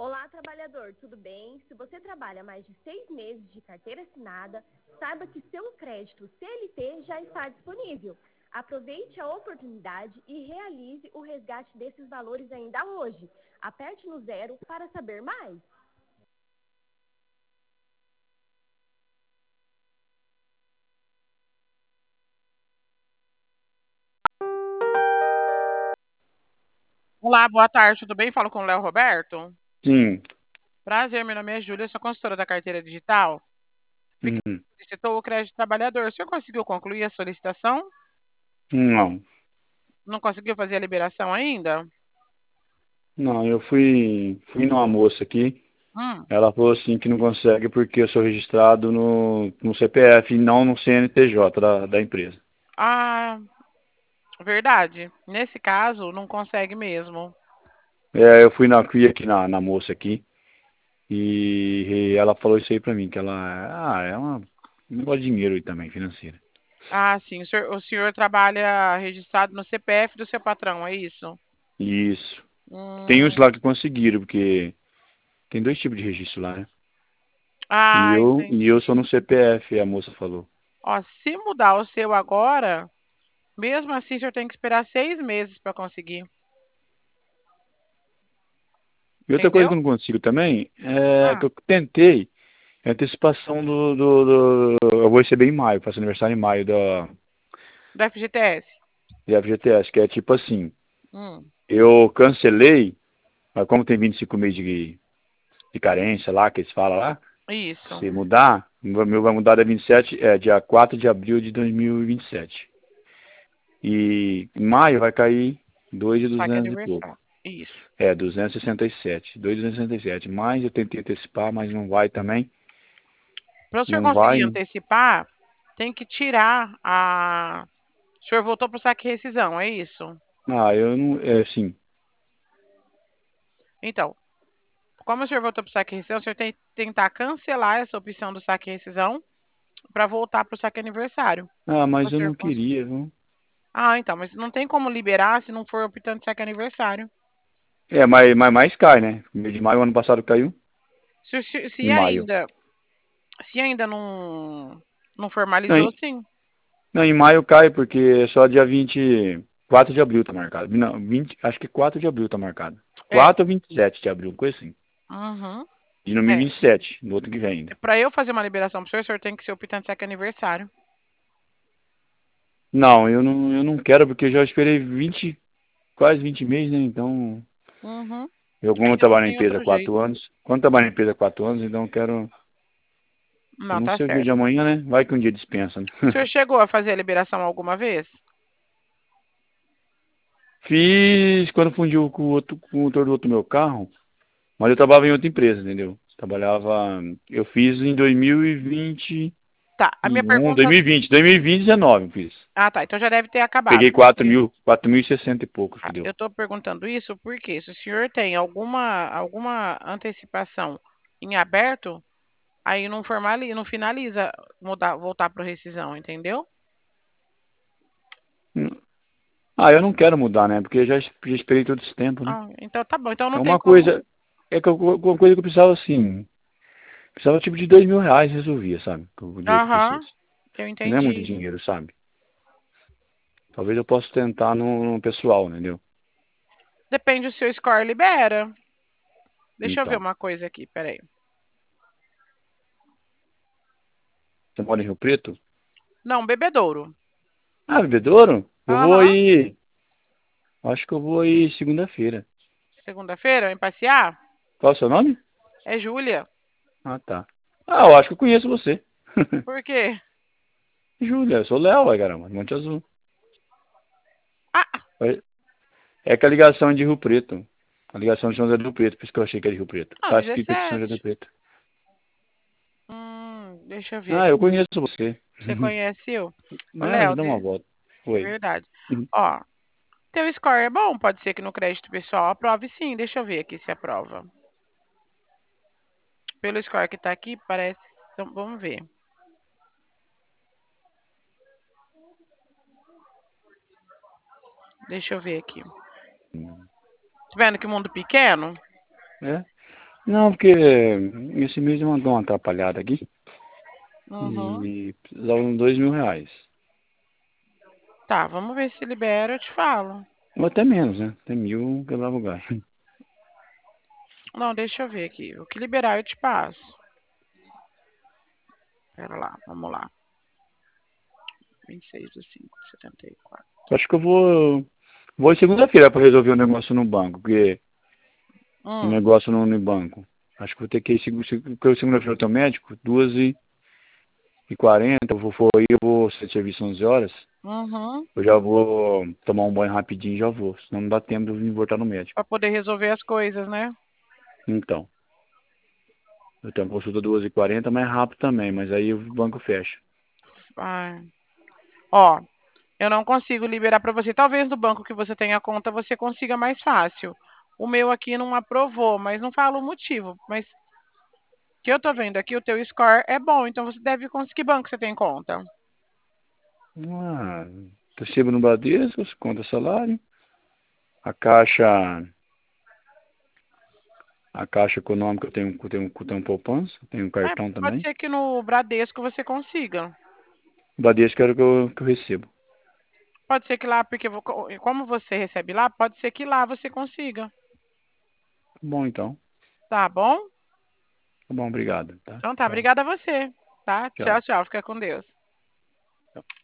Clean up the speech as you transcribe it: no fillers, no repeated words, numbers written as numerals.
Olá, trabalhador, tudo bem? Se você trabalha mais de 6 meses de carteira assinada, saiba que seu crédito CLT já está disponível. Aproveite a oportunidade e realize o resgate desses valores ainda hoje. Aperte no 0 para saber mais. Olá, boa tarde, tudo bem? Falo com o Léo Roberto. Sim. Prazer, meu nome é Júlia, sou consultora da carteira digital. Fiquei Uhum. solicitou o crédito trabalhador. O senhor conseguiu concluir a solicitação? Não, Não conseguiu fazer a liberação ainda? não, eu fui numa moça aqui, Hum. ela falou assim que não consegue porque eu sou registrado no CPF e não no CNPJ da empresa. Ah, verdade. Nesse caso, não consegue mesmo. É, eu fui aqui na moça aqui e ela falou isso aí pra mim, que é um negócio de dinheiro aí também, financeiro. Ah, sim. O senhor trabalha registrado no CPF do seu patrão, é isso? Isso. Tem uns Hum. lá que conseguiram, porque tem dois tipos de registro lá, né? E Ah, eu sou entendi. no CPF, a moça falou. Ó, se mudar o seu agora, mesmo assim, o senhor tem que esperar 6 meses para conseguir. E outra coisa Entendeu? que eu não consigo também é que Ah, eu tentei. É antecipação eu vou receber em maio, faço aniversário em maio do FGTS. da FGTS, que é tipo assim, Hum. eu cancelei, mas como tem 25 meses de carência lá, que eles falam lá, Isso. se mudar, o meu vai mudar dia 4 de abril de 2027. E em maio vai cair dois de Saque 200 e pouco. aniversário. Isso. É, 267. 267. Mas eu tentei antecipar, mas não vai também. Para o senhor Não conseguir vai. antecipar, tem que tirar a. O senhor voltou para o saque e rescisão, é isso? Ah, eu não. É assim. Então, como o senhor voltou para o saque e rescisão, o senhor tem que tentar cancelar essa opção do saque e rescisão para voltar para o saque aniversário. Ah, Se o mas eu senhor não cons- queria, viu? Ah, então, mas não tem como liberar se não for optando de saque aniversário. É, mas mais cai, né? Mês de maio, ano passado caiu. Se Em maio. ainda não Não, formalizou, sim. não, em maio cai porque é só dia 24 de abril tá marcado. Não, 20, acho que 4 de abril tá marcado. É. 4 ou 27 de abril, coisa assim. Uhum. E no É. 2027, no outro que vem ainda. Para eu fazer uma liberação para o senhor tem que ser optante de saque aniversário. Não, eu não quero porque eu já esperei 20, quase 20 meses, né? Então, Uhum. eu É como eu que não trabalho na tem empresa há outro jeito. 4 anos, quando eu trabalho na empresa há 4 anos, então eu quero, eu Não, não tá sei o dia de certo. amanhã, né? Vai que um dia dispensa, né? O senhor chegou a fazer a liberação alguma vez? Fiz quando fundiu com o motor do outro meu carro, mas eu trabalhava em outra empresa, entendeu? Trabalhava, eu fiz em Tá, a minha 2021, pergunta. 2020, 19 eu fiz. Ah, tá, então já deve ter acabado, Peguei porque 4.060 e poucos que ah, deu. eu tô perguntando isso porque se o senhor tem alguma antecipação em aberto, aí não finaliza voltar para rescisão, entendeu? Ah, eu não quero mudar, né? Porque eu já esperei todo esse tempo, né? Ah, então tá bom, então É não tem uma como. coisa, uma coisa que eu precisava assim, precisava tipo de R$ 2.000 resolvia, sabe? O dia que eu Aham, preciso. eu E não é muito entendi. dinheiro, sabe? Talvez eu possa tentar no pessoal, entendeu? Depende do seu score libera. Deixa eu ver Então, uma coisa aqui, peraí. você mora em Rio Preto? Não, bebedouro. Ah, Bebedouro? Eu vou Aham. aí, acho que eu vou aí segunda-feira. Segunda-feira, vem passear? Qual é o seu nome? É Júlia. Ah, tá. Ah, eu acho que eu conheço você. Por quê? Júlia, eu sou Léo, ué, caramba, Monte Azul. Ah, É que a ligação é de Rio Preto. A ligação de São José do Rio Preto, por isso que eu achei que era de Rio Preto. não, Tá escrito aqui São José do Rio 17. Preto. Deixa eu ver Ah, eu aqui. conheço você. Você conheceu? Ô, Ah, já Léo, dá uma volta. Oi. verdade. Ó, teu score é bom, pode ser que no crédito pessoal aprove sim. Deixa eu ver aqui se aprova. Pelo score que tá aqui, parece. Então, vamos ver. Deixa eu ver aqui. Tá vendo que mundo pequeno? É. Não, porque esse mês eu mandou uma atrapalhada aqui Uhum. e precisava de R$ 2.000. Tá, vamos ver se libera, eu te falo. Ou até menos, né? Até 1.000 quebrava o galho. Não, deixa eu ver aqui. O que liberar eu te passo. Pera lá, vamos lá. 26/5/74. Acho que eu vou segunda-feira para resolver o negócio no banco, porque o negócio no banco. Acho que vou ter que ir porque segunda-feira eu tenho médico, 2h40, eu vou ser de serviço 11 horas. Uhum. Eu já vou tomar um banho rapidinho e já vou, senão não dá tempo de eu vir voltar no médico. Pra poder resolver as coisas, né? Então, eu tenho consulta 2h40, mais rápido também, mas aí o banco fecha. Ai. Ó, eu não consigo liberar para você. Talvez no banco que você tenha conta você consiga mais fácil. O meu aqui não aprovou, mas não falo o motivo. Mas que eu tô vendo aqui, o teu score é bom, então você deve conseguir. Que banco você tem conta? Ah, recebo no Bradesco, conta salário. A Caixa, a Caixa Econômica eu tenho poupança, tenho É, cartão pode também. ser que no Bradesco você consiga. O Bradesco era o que eu recebo. Pode ser que lá, porque como você recebe lá, pode ser que lá você consiga. Bom, então. Tá bom? Tá bom, obrigado, tá? Então tá, Tchau. obrigada a você, tá? Tchau, Tchau. tchau. Fica com Deus.